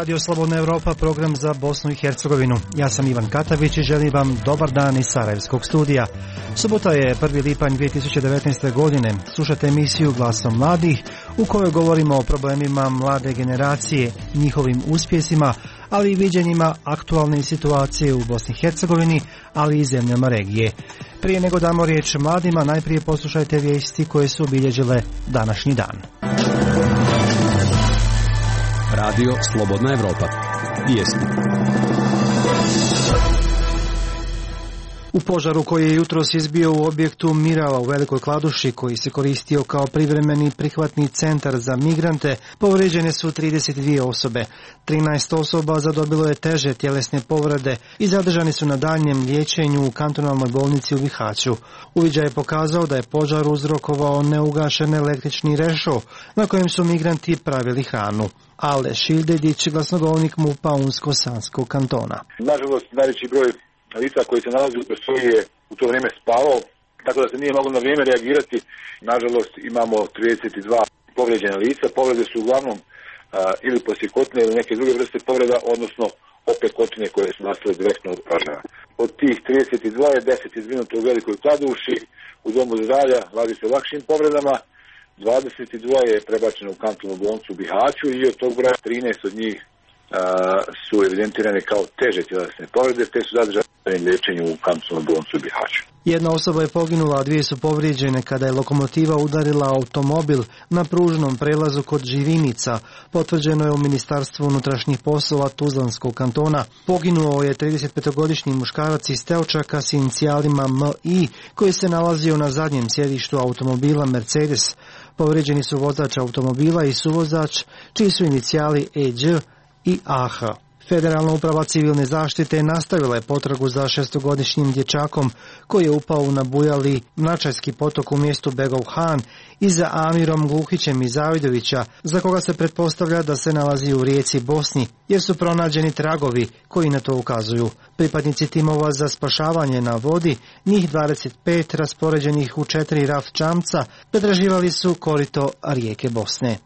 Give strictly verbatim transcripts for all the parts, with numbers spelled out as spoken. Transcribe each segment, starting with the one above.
Radio Slobodna Europa, program za Bosnu i Hercegovinu. Ja sam Ivan Katavić i želim vam dobar dan iz Sarajevskog studija. Subota je prvi lipanj dvije tisuće devetnaeste. godine. Slušate emisiju Glasom mladih u kojoj govorimo o problemima mlade generacije, njihovim uspjesima, ali i viđenjima aktualne situacije u Bosni i Hercegovini, ali i zemljama regije. Prije nego damo riječ mladima, najprije poslušajte vijesti koje su obilježile današnji dan. Radio Slobodna Europa. Vijesti. U požaru koji je jutros izbio u objektu Mirava u Velikoj Kladuši, koji se koristio kao privremeni prihvatni centar za migrante, povrijeđene su trideset dvije osobe. trinaest osoba zadobilo je teže tjelesne povrede i zadržani su na daljnjem liječenju u kantonalnoj bolnici u Bihaću. Uviđaj je pokazao da je požar uzrokovao neugašen električni rešo na kojem su migranti pravili hranu. Ale Šildedić, glasnogovornik MUP-a Unsko-Sanskog kantona. Nažalost, najveći broj lica koji se nalazi u prostoriji je u to vrijeme spavao, tako da se nije moglo na vrijeme reagirati. Nažalost, imamo trideset dva povrijeđena lica. Povrede su uglavnom a, ili posjekotine ili neke druge vrste povreda, odnosno opekotine koje su nastale direktno od požara. Od tih trideset dva je deset izvinuto u Velikoj Kladuši, u domu zdravlja radi se o lakšim povredama, dvadeset dva je prebačeno u kantonalnu bolnicu u Bihaću i od tog broja trinaest od njih Uh, su evidentirane kao teže tjelesne povrede, te su zadržane liječenju u kantonalnoj bolnici u Bihaću. Jedna osoba je poginula, a dvije su povrijeđene kada je lokomotiva udarila automobil na pružnom prelazu kod Živinica. Potvrđeno je u Ministarstvu unutrašnjih poslova Tuzlanskog kantona. Poginuo je tridesetpetogodišnji muškarac iz Teočaka s inicijalima M I koji se nalazio na zadnjem sjedištu automobila Mercedes. Povrijeđeni su vozač automobila i suvozač čiji su inicijali E Đ i A H. Federalna uprava civilne zaštite nastavila je potragu za šestogodišnjim dječakom koji je upao u nabujali Mračajski potok u mjestu Begov Han i za Amirom Gluhićem iz Zavidovića, za koga se pretpostavlja da se nalazi u rijeci Bosni, jer su pronađeni tragovi koji na to ukazuju. Pripadnici timova za spašavanje na vodi, njih dvadeset pet raspoređenih u četiri raf čamca, pretraživali su korito rijeke Bosne.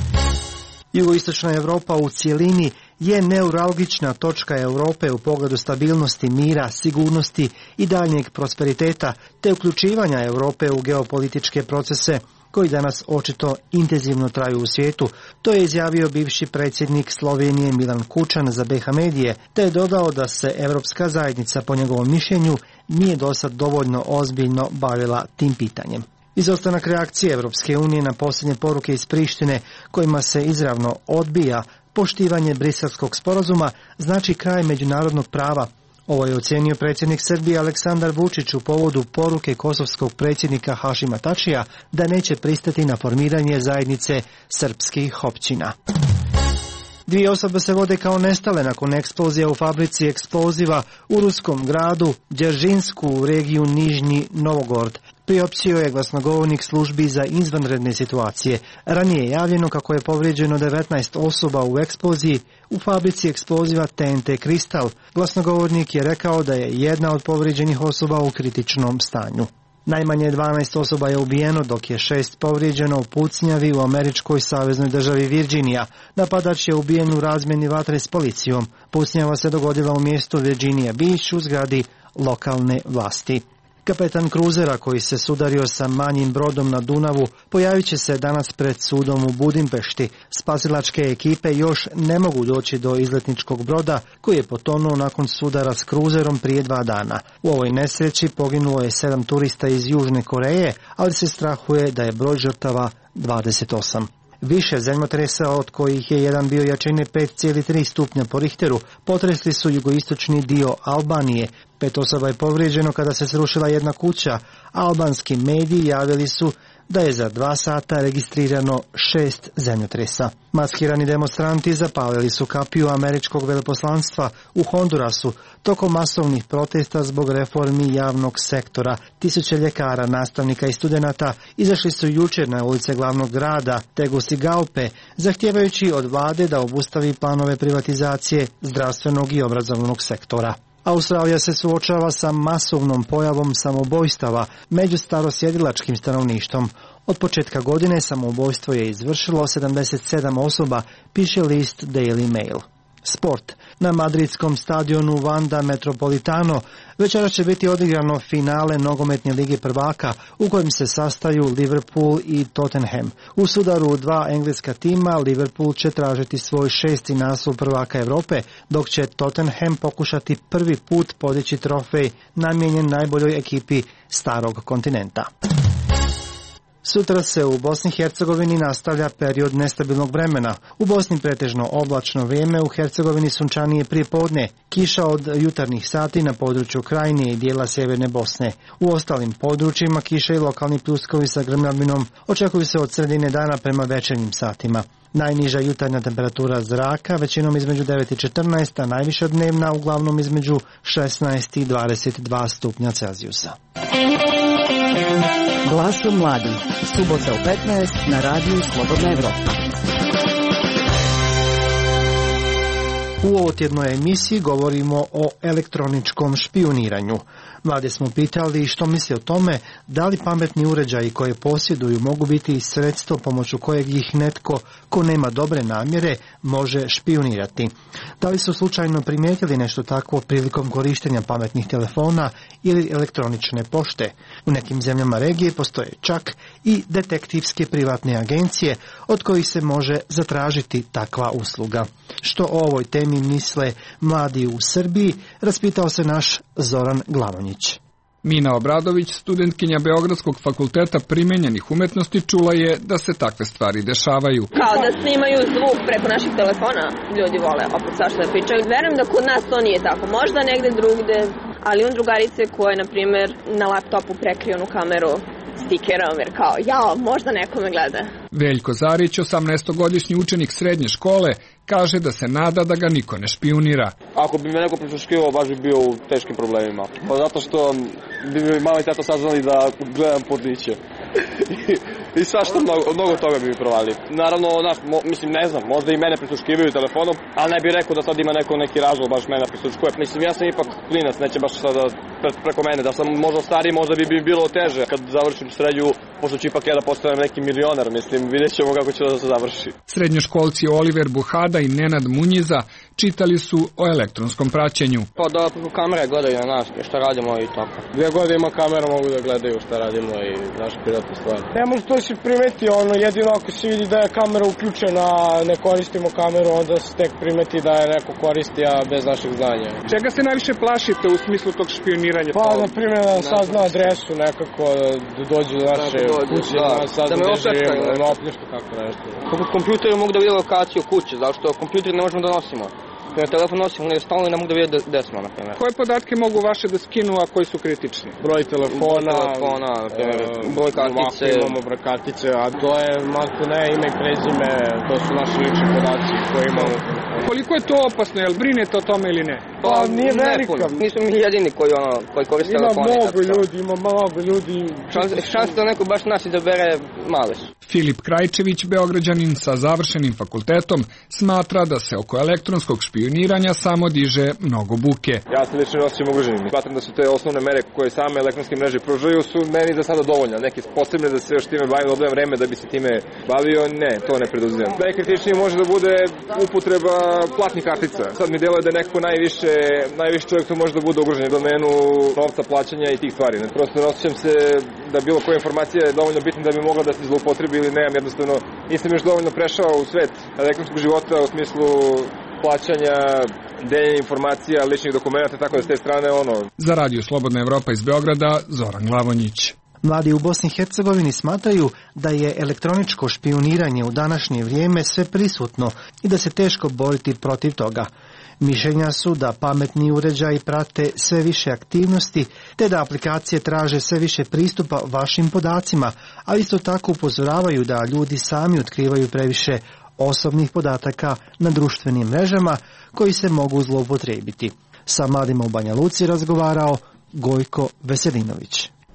Jugoistočna Europa u cjelini je neuralgična točka Europe u pogledu stabilnosti, mira, sigurnosti i daljnjeg prosperiteta, te uključivanja Europe u geopolitičke procese koji danas očito intenzivno traju u svijetu. To je izjavio bivši predsjednik Slovenije Milan Kučan za B H medije, te je dodao da se Europska zajednica po njegovom mišljenju nije dosad dovoljno ozbiljno bavila tim pitanjem. Izostanak reakcije Europske unije na posljednje poruke iz Prištine kojima se izravno odbija poštivanje Briselskog sporazuma znači kraj međunarodnog prava. Ovo je ocijenio predsjednik Srbije Aleksandar Vučić u povodu poruke kosovskog predsjednika Hašima Tačija da neće pristati na formiranje zajednice srpskih općina. Dvije osobe se vode kao nestale nakon eksplozija u fabrici eksploziva u ruskom gradu Đeržinsku u regiju Nižnji Novgorod, priopćio je glasnogovornik službi za izvanredne situacije. Ranije je javljeno kako je povrijeđeno devetnaest osoba u eksploziji u fabrici eksploziva T N T Kristal. Glasnogovornik je rekao da je jedna od povrijeđenih osoba u kritičnom stanju. Najmanje dvanaest osoba je ubijeno, dok je šest povrijeđeno u pucnjavi u američkoj saveznoj državi Virginija. Napadač je ubijen u razmjeni vatre s policijom. Pucnjava se dogodila u mjestu Virginia Beach u zgradi lokalne vlasti. Kapetan kruzera koji se sudario sa manjim brodom na Dunavu pojavit će se danas pred sudom u Budimpešti. Spasilačke ekipe još ne mogu doći do izletničkog broda koji je potonuo nakon sudara s kruzerom prije dva dana. U ovoj nesreći poginulo je sedam turista iz Južne Koreje, ali se strahuje da je broj žrtava dvadeset osam. Više zemljotresa, od kojih je jedan bio jačine pet zarez tri stupnja po Richteru, potresli su jugoistočni dio Albanije. Pet osoba je povrijeđeno kada se srušila jedna kuća. Albanski mediji javili su da je za dva sata registrirano šest zemljotresa. Maskirani demonstranti zapalili su kapiju američkog veleposlanstva u Hondurasu tokom masovnih protesta zbog reformi javnog sektora. Tisuće ljekara, nastavnika i studenata izašli su jučer na ulice glavnog grada Tegucigalpe, zahtijevajući od vlade da obustavi planove privatizacije zdravstvenog i obrazovnog sektora. Australija se suočava sa masovnom pojavom samoubojstava među starosjedilačkim stanovništvom. Od početka godine samoubojstvo je izvršilo sedamdeset sedam osoba, piše list Daily Mail. Sport. Na madridskom stadionu Wanda Metropolitano večeras će biti odigrano finale nogometne lige prvaka u kojem se sastaju Liverpool i Tottenham. U sudaru dva engleska tima Liverpool će tražiti svoj šesti naslov prvaka Europe, dok će Tottenham pokušati prvi put podići trofej namijenjen najboljoj ekipi starog kontinenta. Sutra se u Bosni i Hercegovini nastavlja period nestabilnog vremena. U Bosni pretežno oblačno vrijeme, u Hercegovini sunčanije prije podne, kiša od jutarnjih sati na području Krajine i dijela sjeverne Bosne. U ostalim područjima kiša i lokalni pljuskovi sa grmljavinom očekuju se od sredine dana prema večernjim satima. Najniža jutarnja temperatura zraka većinom između devet i četrnaest, a najviša dnevna uglavnom između šesnaest i dvadeset dva stupnja Celzijusa. Glasom mladih, subota u petnaest na radiju Slobodna Evropa. U ovotjednoj emisiji govorimo o elektroničkom špijuniranju. Mlade smo pitali što misle o tome da li pametni uređaji koje posjeduju mogu biti sredstvo pomoću kojeg ih netko ko nema dobre namjere može špijunirati. Da li su slučajno primijetili nešto takvo prilikom korištenja pametnih telefona ili elektronične pošte? U nekim zemljama regije postoje čak i detektivske privatne agencije od kojih se može zatražiti takva usluga. Što o ovoj temi misle mladi u Srbiji, raspitao se naš Zoran Glavonjić. Mina Obradović, studentkinja Beogradskog fakulteta primenjenih umetnosti, čula je da se takve stvari dešavaju. Kao da snimaju zvuk preko naših telefona, ljudi vole opet svašta da pričaju. Verujem da kod nas to nije tako, možda negde drugde, ali imam drugarice koje, na primjer, na laptopu prekriju onu kameru stikerom, jer kao, jao, možda neko me gleda. Veljko Zarić, osamnaestogodišnji učenik srednje škole, kaže da se nada da ga niko ne špijunira. Ako bi me neko prisluškivao, baš bi bio u teškim problemima. Pa zato što bi mi mama i tata saznali da gledam porniće. I svašta, mnogo, mnogo toga bi mi provali. Naravno, naš, mo, mislim, ne znam, možda i mene prisluškivaju telefonom, ali ne bih rekao da sad ima neko neki razlog baš mene prisluškuje. Mislim, ja sam ipak klinac, neće baš sada pre, preko mene. Da sam možda stariji, možda bi, bi bilo teže. Kad završim srednju, pošto ću ipak ja da postavim neki milioner, mislim, vidjet ćemo kako će da se završi. Srednjoškolci Oliver Buhada i Nenad Munjiza čitali su o elektronskom praćenju. Pa da kamere gledaju na nas, šta radimo i tako. Gdje god ima kamera mogu da gledaju šta radimo i naše privatne stvari. Ne može to se primeti, ono, jedino ako se vidi da je kamera uključena, ne koristimo kameru, onda se tek primeti da je neko koristi, a bez našeg znanja. Čega se najviše plašite u smislu tog špioniranja? Pa, na primjer, da sazna adresu nekako, da dođe do naše kuće, da sazna gde živimo, da opljušta kako nešto. Kako kompjuteri mogu da vidi lokaciju kuće, zašto kompjuter ne možemo da nosimo. Na telefon nosimo ne stalno i ne mogu da vidi gde smo, na primjer. Koje podatke mogu vaše da skinu, a koji su kritični? Broj telefona, broj, telefona, na primjer, broj kartice. Imamo broj kartice, a to je malo ne ime i prezime, to su naši lični podaci koje imamo. Koliko je to opasno, jel brinete o tome ili ne? Pa nije velika. Nismo mi jedini koji, ono, koji koriste telefone. Ima mnogo ljudi, ima mnogo ljudi. Šanse da neko baš nas izabere male su. Filip Krajčević, Beograđanin sa završenim fakultetom, smatra da se oko elektronskog špijuniranja samo diže mnogo buke. Ja se lično osjećam ugroženim. Smatram da su te osnovne mere koje same elektronske mreže pružaju su meni za sada dovoljne. Neke posebne da se još time bavim odvojem vreme da bi se time bavio, ne, to ne preduzimam. Najkritičnije može da bude upotreba platnih kartica. Sad mi deluje da je nekako najviše, najviše čovjek tu može da bude ugrožen u domenu novca, plaćanja i tih stvari. Prosto ne osjećam se da bilo koja informacija je dovoljno bitna da bi mogla da se zloupotrebi ili nemam, jednostavno nisam još dovoljno prešao u svet elektronskog života u smislu plaćanja, deljenja informacija, ličnih dokumenta, tako da s te strane ono. Za Radio Slobodna Evropa iz Beograda, Zoran Glavonjić. Mladi u Bosni i Hercegovini smatraju da je elektroničko špijuniranje u današnje vrijeme sve prisutno i da se teško boriti protiv toga. Mišljenja su da pametni uređaji prate sve više aktivnosti, te da aplikacije traže sve više pristupa vašim podacima, ali isto tako upozoravaju da ljudi sami otkrivaju previše osobnih podataka na društvenim mrežama koji se mogu zloupotrijebiti. Sa mladima u Banja Luci razgovarao Gojko Veselinović.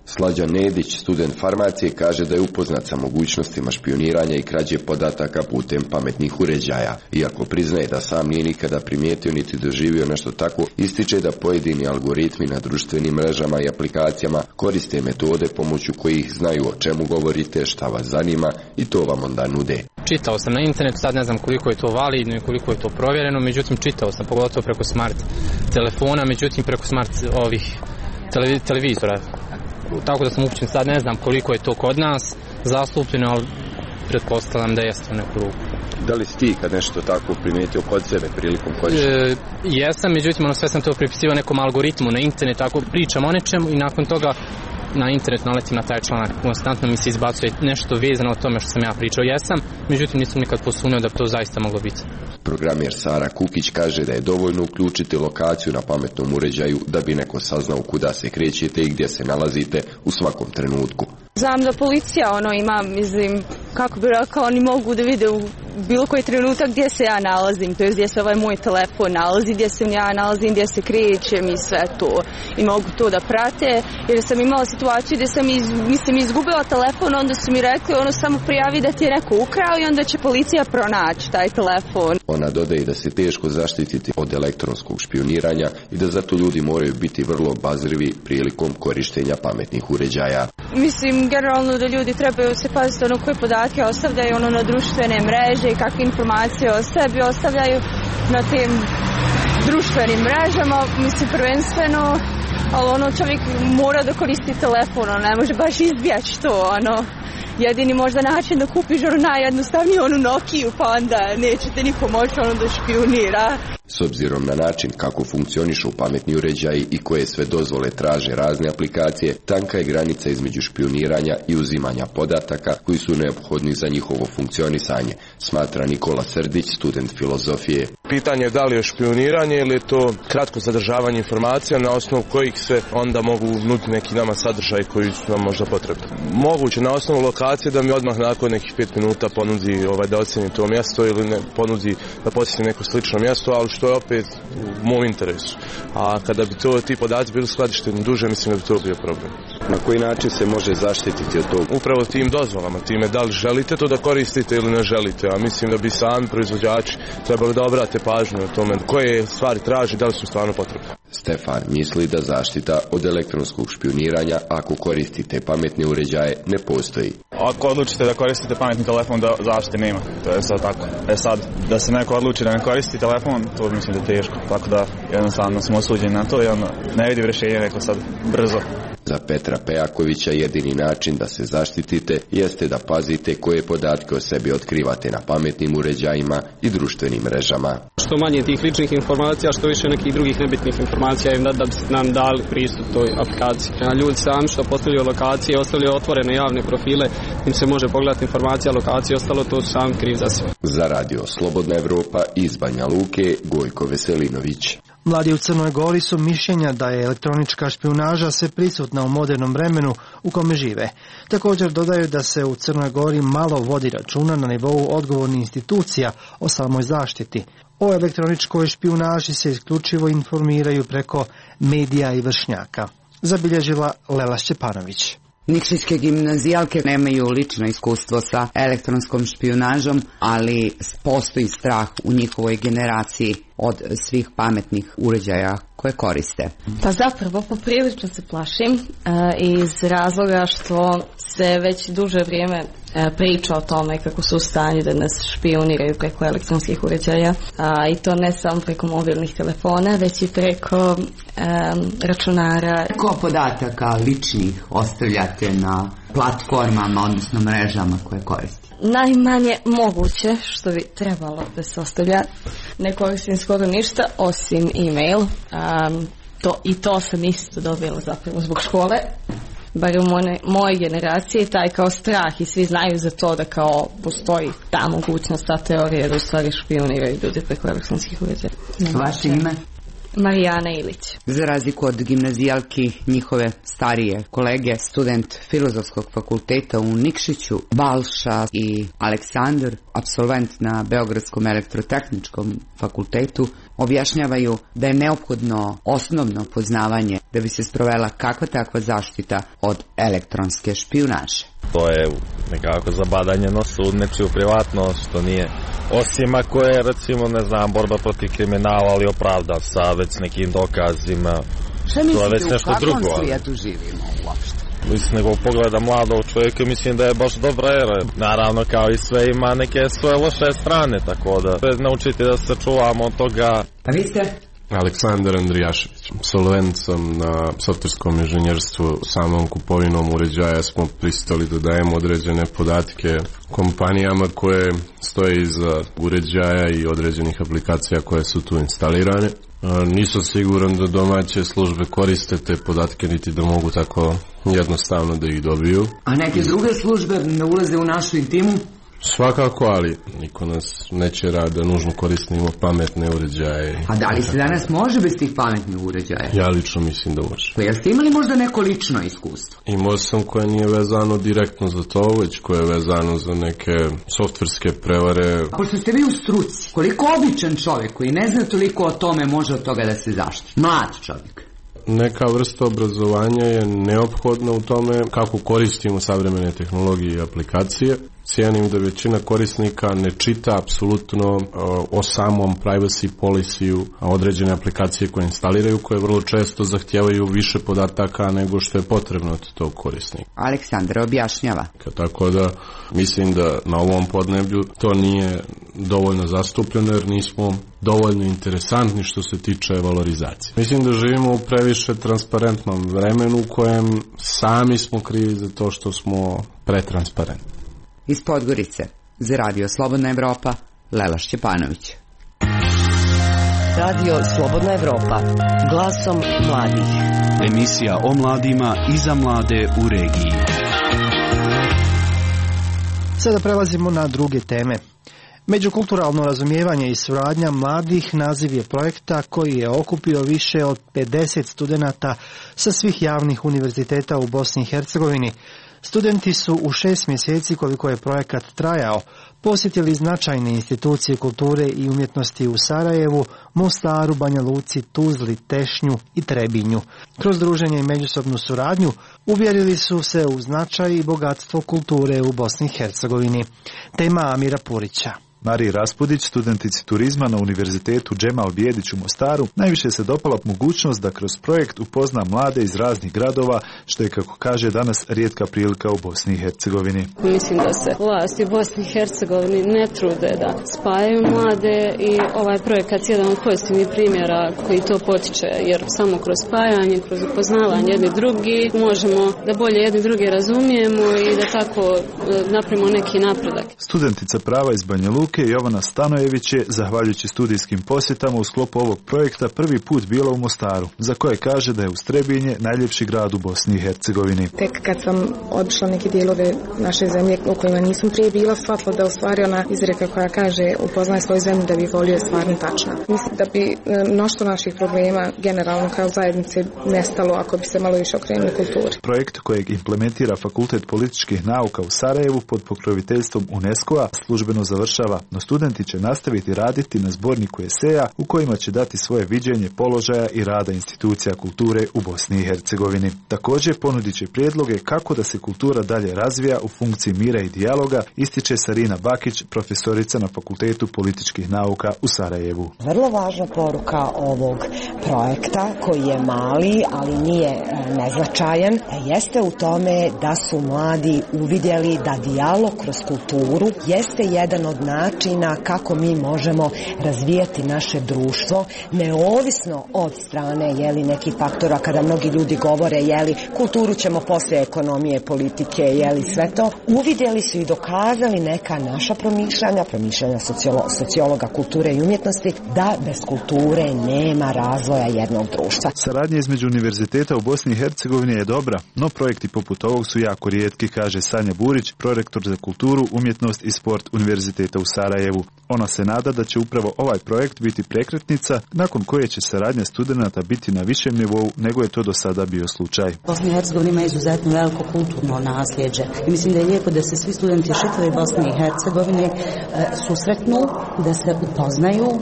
Slađan Nedić, student farmacije, kaže da je upoznat sa mogućnostima špijuniranja i krađe podataka putem pametnih uređaja. Iako priznaje da sam nije nikada primijetio niti doživio nešto tako, ističe da pojedini algoritmi na društvenim mrežama i aplikacijama koriste metode pomoću kojih znaju o čemu govorite, šta vas zanima i to vam onda nude. Čitao sam na internetu, sad ne znam koliko je to validno i koliko je to provjereno, međutim čitao sam pogotovo preko smart telefona, međutim preko smart ovih televi- televizora. Tako da sam upućen, sad ne znam koliko je to kod nas zastupljeno, ali pretpostavljam da jeste u neku ruku. Da li si ti kad nešto tako primijetio kod sebe prilikom korištenja? E, jesam, međutim ono sve sam to pripisivao nekom algoritmu na internet, tako pričam o nečemu i nakon toga na internet naletim na taj članak, konstantno mi se izbacuje nešto vezano o tome što sam ja pričao. Jesam, međutim nisam nikad posunio da bi to zaista moglo biti. Programjer Sara Kukić kaže da je dovoljno uključiti lokaciju na pametnom uređaju da bi neko saznao kuda se krećete i gdje se nalazite u svakom trenutku. Znam da policija ono ima, mislim, kako bi rekao, oni mogu da vide u bilo koji trenutak gdje se ja nalazim, to je gdje se ovaj moj telefon nalazi, gdje se ja nalazim, gdje se krećem i sve to. I mogu to da prate, jer sam imala situaciju gdje sam iz, mislim, izgubila telefon, onda su mi rekli ono samo prijavi da ti je neko ukrao i onda će policija pronaći taj telefon. Ona dodaje da se teško zaštititi od elektronskog špijuniranja i da zato ljudi moraju biti vrlo obazrivi prilikom korištenja pametnih uređaja. Mislim, generalno da ljudi trebaju se paziti ono koje podatke ostavljaju ono na društvene mreže i kakve informacije o sebi ostavljaju na tim društvenim mrežama, mislim prvenstveno, ali ono čovjek mora da koristi telefon, ono ne može baš izbjeći to, ono. Jedini možda način da kupiš ono najjednostavnije onu Nokiju, pa onda nećete niko moći ono da špijunira. S obzirom na način kako funkcionišu pametni uređaji i koje sve dozvole traže razne aplikacije, tanka je granica između špijuniranja i uzimanja podataka koji su neophodni za njihovo funkcionisanje, smatra Nikola Srdić, student filozofije. Pitanje je da li je špijuniranje ili je to kratko zadržavanje informacija na osnovu kojih se onda mogu nuditi neki nama sadržaj koji su nam možda potrebni. Moguće na osnovu lokacije da mi odmah nakon nekih pet minuta ponudi ovaj, da ocjeni to mjesto ili ne, ponudi da posjeti neko slično mjesto, ali što je opet u mom interesu. A kada bi to ti podaci bili skladišteni duže, mislim da bi to bio problem. Na koji način se može zaštititi od toga? Upravo tim dozvolama, time da li želite to da koristite ili ne želite, a mislim da bi sami proizvođači trebali da obrate pažnju o tome koje stvari traži, da li su stvarno potrebne. Stefan misli da zaštita od elektronskog špijuniranja ako koristite pametne uređaje ne postoji. Ako odlučite da koristite pametni telefon, da zaštite nema. To je sad tako. E sad, da se neko odluči da ne koristi telefon, to mislim da je teško. Tako da jednostavno smo osuđeni na to i ono, ne vidim rješenje neko sad brzo. Za Petra Pejakovića jedini način da se zaštitite jeste da pazite koje podatke o sebi otkrivate na pametnim uređajima i društvenim mrežama. Što manje tih ličnih informacija, što više nekih drugih nebitnih informacija im da, da bi nam dali pristup toj aplikaciji. A ljudi sami što postavljaju lokacije, ostavljaju otvorene javne profile, im se može pogledati informacija lokacije, ostalo to su sami kriv za sve. Za radio Slobodna Evropa iz Banja Luke, Gojko Veselinović. Mladi u Crnoj Gori su mišljenja da je elektronička špijunaža sve prisutna u modernom vremenu u kome žive. Također dodaju da se u Crnoj Gori malo vodi računa na nivou odgovornih institucija o samoj zaštiti. O elektroničkoj špijunaži se isključivo informiraju preko medija i vršnjaka. Zabilježila Lela Šćepanović. Nikšićke gimnazijalke nemaju lično iskustvo sa elektronskom špijunažom, ali postoji strah u njihovoj generaciji od svih pametnih uređaja koje koriste. Pa zapravo poprilično se plašim e, iz razloga što se već duže vrijeme e, priča o tome kako su u stanju da nas špijuniraju preko elektronskih uređaja, a, i to ne samo preko mobilnih telefona, već i preko e, računara. Koliko podataka ličnih ostavljate na platformama, odnosno mrežama koje koristite? Najmanje moguće što bi trebalo da se ostavlja. Ne koristim skoro ništa osim e-mail. Um, to, I to sam isto dobila zapravo zbog škole. Bar u moj, mojoj generaciji taj kao strah i svi znaju za to da kao postoji ta mogućnost, ta teorija da u stvari špijuniraju ljudi preko elektronskih uređaja. Vaše ime? Marijana Ilić. Za razliku od gimnazijalki, njihove starije kolege, student Filozofskog fakulteta u Nikšiću, Balša i Aleksandar, apsolvent na Beogradskom elektrotehničkom fakultetu, Objašnjavaju da je neophodno osnovno poznavanje da bi se sprovela kakva takva zaštita od elektronske špijunaže. To je nekako zabadanje nosa u nečiju privatnost, što nije, osim ako je, recimo, ne znam, borba protiv kriminala, ali opravdan sa već nekim dokazima. Šta mislite, u kakvom svijetu živimo uopšte? Mislim, nego pogleda mladog čovjeka, mislim da je baš dobra era. Naravno, kao i sve, ima neke svoje loše strane, tako da naučiti da se čuvamo od toga. A vi ste? Aleksandar Andrijašević. Absolvent sam na softverskom inženjerstvu. Samom kupovinom uređaja smo pristali da dajemo određene podatke kompanijama koje stoje iza uređaja i određenih aplikacija koje su tu instalirane. Nisam siguran da domaće službe koriste te podatke, niti da mogu tako jednostavno da ih dobiju. A neke druge službe ne ulaze u našu intimu? Svakako, ali niko nas neće rad da nužno koristimo pametne uređaje. A da li se danas može bez tih pametnih uređaja? Ja lično mislim da može. Pa jeste imali možda neko lično iskustvo? Imao sam koje nije vezano direktno za to, već koje je vezano za neke softverske prevare. A pošto ste vi u struci, koliko običan čovjek koji ne zna toliko o tome može od toga da se zaštiti? Mlad čovjek. Neka vrsta obrazovanja je neophodna u tome kako koristimo savremene tehnologije i aplikacije. Cijenim da većina korisnika ne čita apsolutno o samom privacy policy-u određene aplikacije koje instaliraju, koje vrlo često zahtijevaju više podataka nego što je potrebno od tog korisnika. Aleksandar objašnjava. Tako da mislim da na ovom podneblju to nije dovoljno zastupljeno jer nismo dovoljno interesantni što se tiče valorizacije. Mislim da živimo u previše transparentnom vremenu u kojem sami smo krivi za to što smo pretransparentni. Iz Podgorice, za Radio Slobodna Evropa, Lela Šćepanović. Radio Slobodna Evropa, glasom mladih. Emisija o mladima i za mlade u regiji. Sada prelazimo na druge teme. Međukulturalno razumijevanje i suradnja mladih naziv je projekta koji je okupio više od pedeset studenata sa svih javnih univerziteta u Bosni i Hercegovini. Studenti su u šest mjeseci koliko je projekat trajao posjetili značajne institucije kulture i umjetnosti u Sarajevu, Mostaru, Banja Luci, Tuzli, Tešnju i Trebinju. Kroz druženje i međusobnu suradnju uvjerili su se u značaj i bogatstvo kulture u Bosni i Hercegovini. Tema Amira Purića. Mariji Raspudić, studentici turizma na Univerzitetu Džemal Bijedić u Mostaru, najviše se dopala mogućnost da kroz projekt upozna mlade iz raznih gradova, što je, kako kaže danas, rijetka prilika u Bosni i Hercegovini. Mislim da se vlasti u Bosni i Hercegovini ne trude da spajaju mlade i ovaj projekat je jedan od pozitivnih primjera koji to potiče, jer samo kroz spajanje, kroz upoznavanje jedni drugi možemo da bolje jedni drugi razumijemo i da tako napravimo neki napredak. Studentica prava iz Banja Luke Jovana Stanojević je, zahvaljujući studijskim posjetama u sklopu ovog projekta, prvi put bila u Mostaru, za koje kaže da je uz Trebinje najljepši grad u Bosni i Hercegovini. Tek kad sam obišla neke dijelove naše zemlje u kojima nisam prije bila, shvatila da u stvari ona izreka koja kaže upoznaj svoju zemlju da bi volio je stvarno tačna. Mislim da bi mnoštvo naših problema generalno kao zajednice nestalo ako bi se malo više okrenuli kulturi. Projekt kojeg implementira Fakultet političkih nauka u Sarajevu pod pokroviteljstvom UNESCO-a službeno završava, no studenti će nastaviti raditi na zborniku eseja u kojima će dati svoje viđenje položaja i rada institucija kulture u Bosni i Hercegovini. Također ponudit će prijedloge kako da se kultura dalje razvija u funkciji mira i dijaloga, ističe Sarina Bakić, profesorica na Fakultetu političkih nauka u Sarajevu. Vrlo važna poruka ovog projekta, koji je mali, ali nije neznačajan, jeste u tome da su mladi uvidjeli da dijalog kroz kulturu jeste jedan od načina kako mi možemo razvijati naše društvo, neovisno od strane jeli, nekih faktora, kada mnogi ljudi govore jeli, kulturu ćemo poslije ekonomije, politike, jeli, sve to. Uvidjeli su i dokazali neka naša promišljanja, promišljanja sociolo, sociologa kulture i umjetnosti, da bez kulture nema razvoja jednog društva. Saradnja između univerziteta u Bosni i Hercegovini je dobra, no projekti poput ovog su jako rijetki, kaže Sanja Burić, prorektor za kulturu, umjetnost i sport Univerziteta u Sarajevu. Ona se nada da će upravo ovaj projekt biti prekretnica nakon koje će saradnja studenata biti na višem nivou nego je to do sada bio slučaj. Bosna i Hercegovina ima izuzetno veliko kulturno nasljeđe i mislim da je lijepo da se svi studenti čitave Bosne i Hercegovine e, susretnu, da se upoznaju,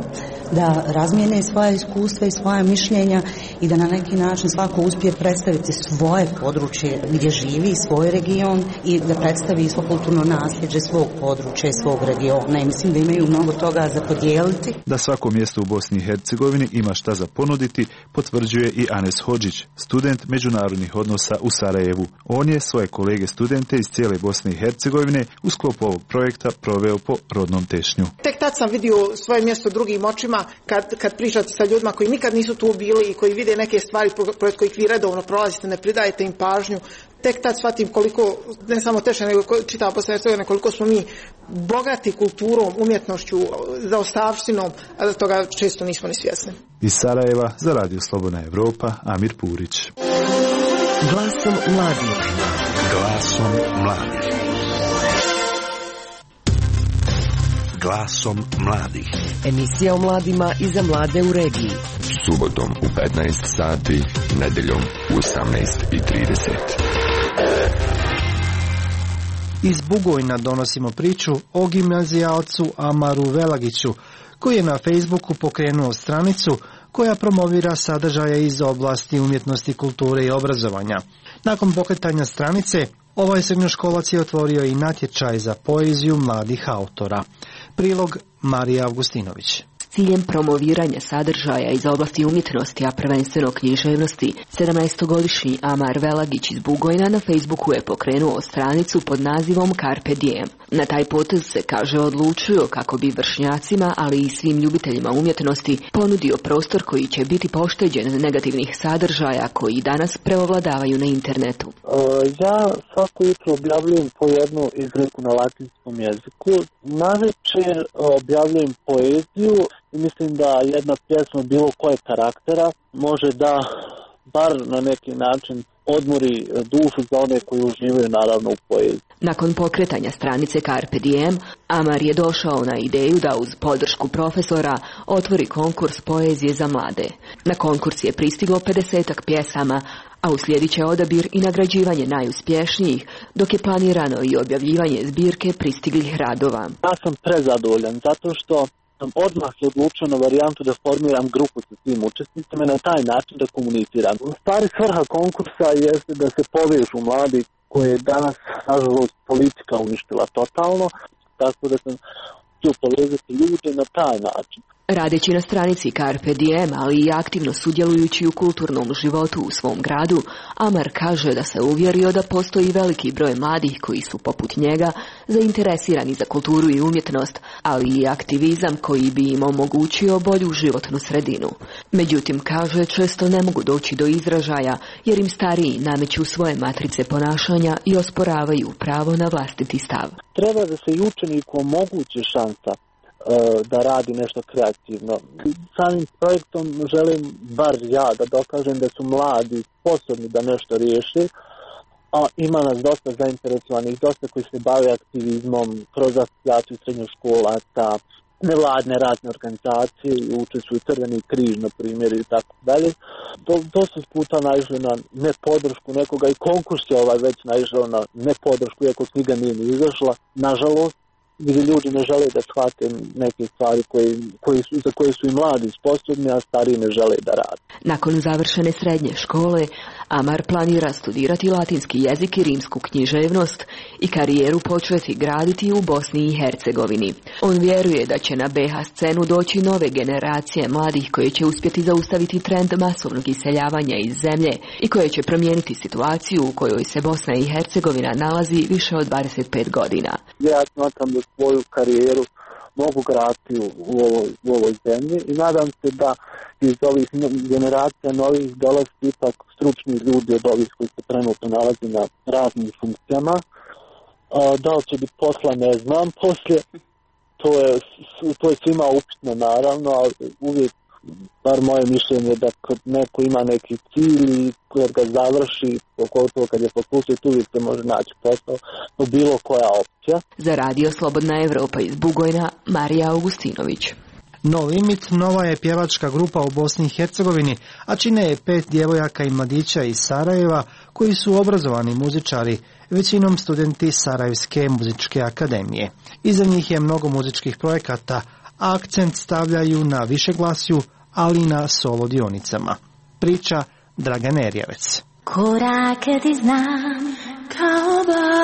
da razmijene svoja iskustva i svoja mišljenja i da na neki način svako uspije predstaviti svoje područje gdje živi, svoj region i da predstavi svo kulturno nasljeđe svog područja i svog regiona i mislim da imaju mnogo toga za podijeliti. Da svako mjesto u Bosni i Hercegovini ima šta za ponuditi, potvrđuje i Anes Hodžić, student međunarodnih odnosa u Sarajevu. On je svoje kolege studente iz cijele Bosne i Hercegovine u sklopu ovog projekta proveo po rodnom tešnju. Tek tad sam vidio svoje mjesto drugim očima kad, kad pričate sa ljudima koji nikad nisu tu bili i koji vide neke stvari pored kojih vi redovno prolazite, ne pridajete im pažnju. Tek tad shvatim koliko, ne samo Tešnja, nego čitava Bosna i Hercegovina, koliko smo mi bogati kulturom, umjetnošću, zaostavštinom, a da toga često nismo ni svjesni. Iz Sarajeva za Radio Slobodna Evropa, Amir Purić. Glasom mladih. Glasom mladih. Glasom mladih. Emisija o mladima i za mlade u regiji. Subotom u petnaest sati, nedeljom u osamnaest i trideset. Iz Bugojna donosimo priču o gimnazijalcu Amaru Velagiću, koji je na Facebooku pokrenuo stranicu koja promovira sadržaje iz oblasti umjetnosti, kulture i obrazovanja. Nakon pokretanja stranice, ovaj srednjoškolac je otvorio i natječaj za poeziju mladih autora. Prilog Marija Avgustinović. Ciljem promoviranja sadržaja iz oblasti umjetnosti, a prvenstveno književnosti, sedamnaestogodišnji Amar Velagić iz Bugojna na Facebooku je pokrenuo stranicu pod nazivom Carpe Diem. Na taj potez se, kaže, odlučio kako bi vršnjacima, ali i svim ljubiteljima umjetnosti ponudio prostor koji će biti pošteđen negativnih sadržaja koji danas preovladavaju na internetu. Ja svako jutro objavljujem po jednu izreku na latinskom jeziku. Navečer objavljujem poeziju i mislim da jedna pjesma bilo koje karaktera može da bar na neki način odmori dušu za one koji uživaju naravno u poeziji. Nakon pokretanja stranice Carpe Diem, Amar je došao na ideju da uz podršku profesora otvori konkurs poezije za mlade. Na konkurs je pristiglo pedesetak pjesama, a uslijedit će odabir i nagrađivanje najuspješnijih, dok je planirano i objavljivanje zbirke pristiglih radova. Ja sam prezadovoljan zato što sam odmah se odlučio na varijantu da formiram grupu sa svim učesnicima i na taj način da komuniciram. U stvari svrha konkursa jeste da se povežu mladi koje je danas, nažalost, politika uništila totalno, tako da sam htio povezati ljude na taj način. Radeći na stranici Carpe Diem, ali i aktivno sudjelujući u kulturnom životu u svom gradu, Amar kaže da se uvjerio da postoji veliki broj mladih koji su poput njega zainteresirani za kulturu i umjetnost, ali i aktivizam koji bi im omogućio bolju životnu sredinu. Međutim, kaže, često ne mogu doći do izražaja jer im stariji nameću svoje matrice ponašanja i osporavaju pravo na vlastiti stav. Treba da se i učeniku omogući šansa da radi nešto kreativno. Samim projektom želim, bar ja, da dokažem da su mladi sposobni da nešto riješe, a ima nas dosta zainteresovanih, dosta koji se bave aktivizmom kroz asocijaciju srednjoškolaca, nevladne razne organizacije i učestvuju Crveni križ, na primjer, i tako dalje. Dosta puta naišli na nepodršku nekoga i konkurs je ovaj već naišao na nepodršku, iako knjiga nije ni izašla, nažalost, gdje ljudi ne žele da shvate neke stvari koje, koje su, za koje su i mladi sposobni, a stariji ne žele da rade. Nakon završene srednje škole, Amar planira studirati latinski jezik i rimsku književnost i karijeru početi graditi u Bosni i Hercegovini. On vjeruje da će na be ha scenu doći nove generacije mladih koje će uspjeti zaustaviti trend masovnog iseljavanja iz zemlje i koje će promijeniti situaciju u kojoj se Bosna i Hercegovina nalazi više od dvadeset pet godina. Ja smatram da svoju karijeru mogu graditi u, u, ovoj, u ovoj zemlji i nadam se da iz ovih generacija novih dolazi ipak stručni ljudi od ovih koji se trenutno nalazi na raznim funkcijama. A, da li će biti posla, ne znam. Poslije, to je, to je svima upitno naravno, ali uvijek, bar moje mišljenje, da kad neko ima neki cilj i kad ga završi, pogotovo kad je fakultet, uvijek se može naći posao, no bilo koja opcija. Za Radio Slobodna Evropa iz Bugojna, Marija Augustinović. No Limit nova je pjevačka grupa u Bosni i Hercegovini, a čine je pet djevojaka i mladića iz Sarajeva koji su obrazovani muzičari, većinom studenti Sarajevske muzičke akademije. Iza njih je mnogo muzičkih projekata, a akcent stavljaju na višeglasju, ali i na solo dionicama. Priča Dragan Erjevec. Korake ti znam kao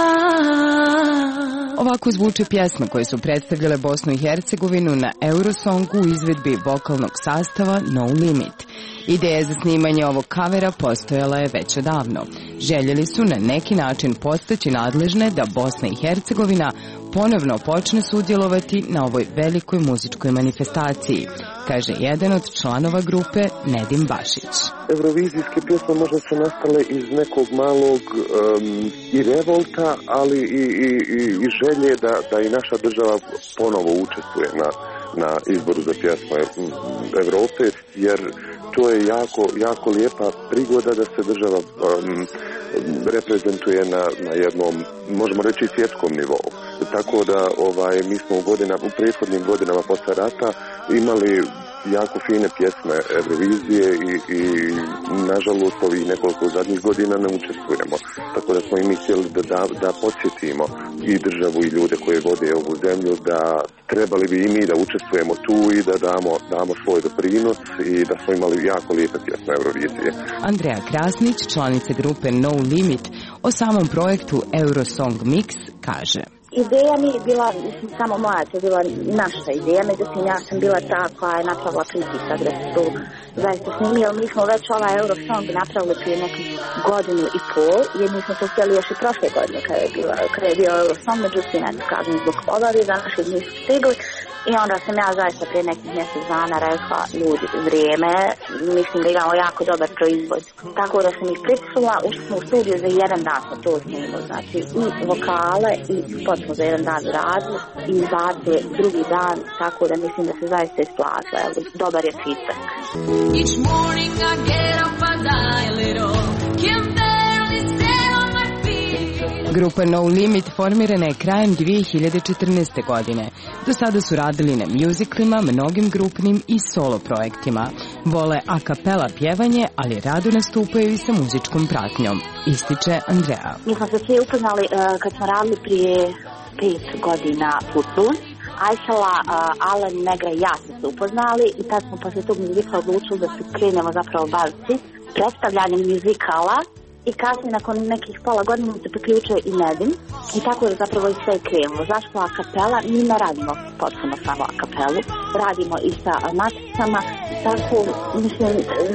Ovako zvuči pjesma koje su predstavljale Bosnu i Hercegovinu na Eurosongu u izvedbi vokalnog sastava No Limit. Ideja za snimanje ovog kavera postojala je već odavno. Željeli su na neki način postaći nadležne da Bosna i Hercegovina ponovno počne sudjelovati na ovoj velikoj muzičkoj manifestaciji, kaže jedan od članova grupe Nedim Bašić. Eurovizijske pjesme možda su nastale iz nekog malog um, i revolta, ali i, i, i, i želje da, da i naša država ponovo učestvuje na, na izboru za pjesme Evrope, jer to je jako, jako lijepa prigoda da se država um, reprezentuje na, na jednom, možemo reći, svjetskom nivou. Tako da ovaj, mi smo u, godina, u prethodnim godinama posle rata imali jako fine pjesme Eurovizije i, i nažalost ovih nekoliko zadnjih godina ne učestvujemo. Tako da smo i mi htjeli da, da, da podsjetimo i državu i ljude koje vode ovu zemlju da trebali bi i mi da učestvujemo tu i da damo, damo svoj doprinos i da smo imali jako lijepe pjesme Eurovizije. Andreja Krasnić, članica grupe No Limit, o samom projektu Eurosong Mix kaže: Ideja nije bila, mislim, samo moja, to je bila naša ideja, međutim ja sam bila ta koja je napravila pritisak da se to zaista snimi, jer mi smo već ovaj Eurosong napravili prije nekih godinu i pol, jer mi smo to htjeli još i prošle godine kada je, bila, kada je bio Eurosong, međutim, eto kažem, zbog obaveza naših nisu stigli. I onda sam ja zaista prije nekih mjesec dana rekla, ljudi, vrijeme, mislim da imamo jako dobar proizvod. Tako da sam ih pritisnula, ušli smo u studiju za jedan dan smo to snimili, znači i vokale i spot smo za jedan dan radili i izbacili drugi dan, tako da mislim da se zaista isplatila, dobar je feedback. Each morning I get up and die a little, can barely stay on my feet. Grupa No Limit formirana je krajem dvije hiljade četrnaeste. godine. Do sada su radili na mjuziklima, mnogim grupnim i solo projektima. Vole a kapela pjevanje, ali rado nastupaju i sa muzičkom pratnjom, ističe Andreja. Mi smo se svi upoznali uh, kad smo radili prije pet godina Putun. Ajsala, uh, Alen, Negra i ja smo se upoznali i tad smo posle tog muzika odlučili da se krenemo zapravo baviti predstavljanjem muzikala. I kasnije, nakon nekih pola godina, se priključuje i Nedim. I tako je zapravo i sve krenulo. Zašto a kapela? Mi ne radimo potpuno samo a kapelu. Radimo i sa maticama. Tako, mislim,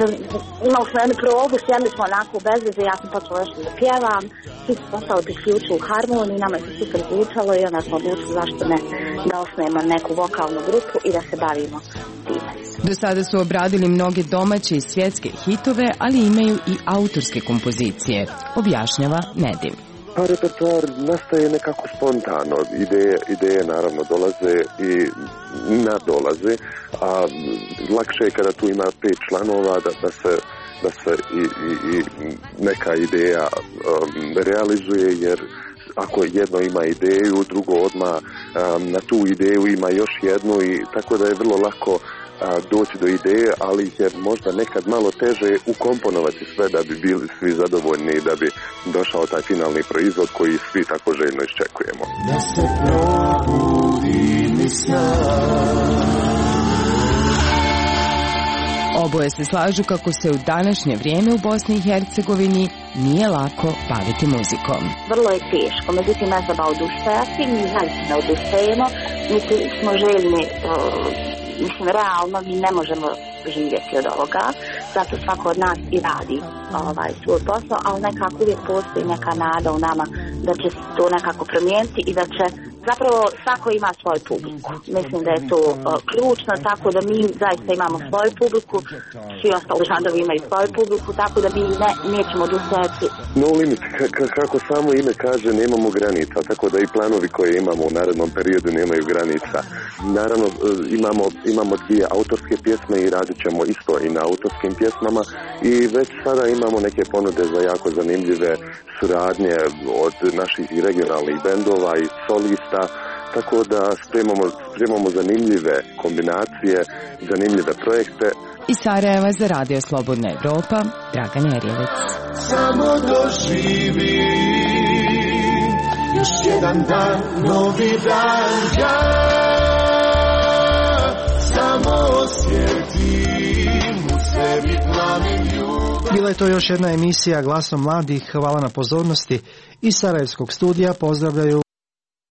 imali smo jednu probu, sjedli smo onako bez veze, ja sam počela nešto da pjevam. Svi su postali priključili u harmoniji, nama je se super zvučalo i onda smo odlučili zašto ne da osnujemo neku vokalnu grupu i da se bavimo time. Do sada su obradili mnoge domaće i svjetske hitove, ali imaju i autorske kompozicije, objašnjava Nedim. Pa repertoar nastaje nekako spontano, ideje, ideje naravno dolaze i nadolaze, a lakše je kada tu ima pet članova da, da se, da se i, i, i neka ideja um, realizuje, jer ako jedno ima ideju, drugo odmah um, na tu ideju ima još jednu i tako da je vrlo lako a, doći do ideje, ali je možda nekad malo teže ukomponovati sve da bi bili svi zadovoljni i da bi došao taj finalni proizvod koji svi tako željno iščekujemo. Da se probudim iz sna. Oboje se slažu kako se u današnje vrijeme u Bosni i Hercegovini nije lako baviti muzikom. Vrlo je teško, međutim ne treba odustajati, mi zaista ne odustajemo, mi smo željni, uh, mislim realno mi ne možemo živjeti od ovoga, zato svako od nas i radi ovaj, svoj posao, ali nekako uvijek postoji neka nada u nama da će se to nekako promijeniti i da će zapravo svako ima svoju publiku. Mislim da je to uh, ključno, tako da mi zaista imamo svoju publiku, svi ostali žanrovi imaju svoju publiku, tako da mi ne, nećemo odustajati. No limit, k- kako samo ime kaže, nemamo granica, tako da i planovi koje imamo u narednom periodu nemaju granica. Naravno, imamo, imamo dvije autorske pjesme i radit ćemo isto i na autorskim pjesmama i već sada imamo neke ponude za jako zanimljive suradnje od naših i regionalnih bendova i solista, tako da spremamo, spremamo zanimljive kombinacije, zanimljive projekte. Iz Sarajeva za Radio Slobodna Evropa, Dragan Erjevec. Samo doživi još jedan dan, novi dan, ja samo osjetim u sebi plamen ljubav. Bila je to još jedna emisija Glasom mladih. Hvala na pozornosti. Iz Sarajevskog studija pozdravljaju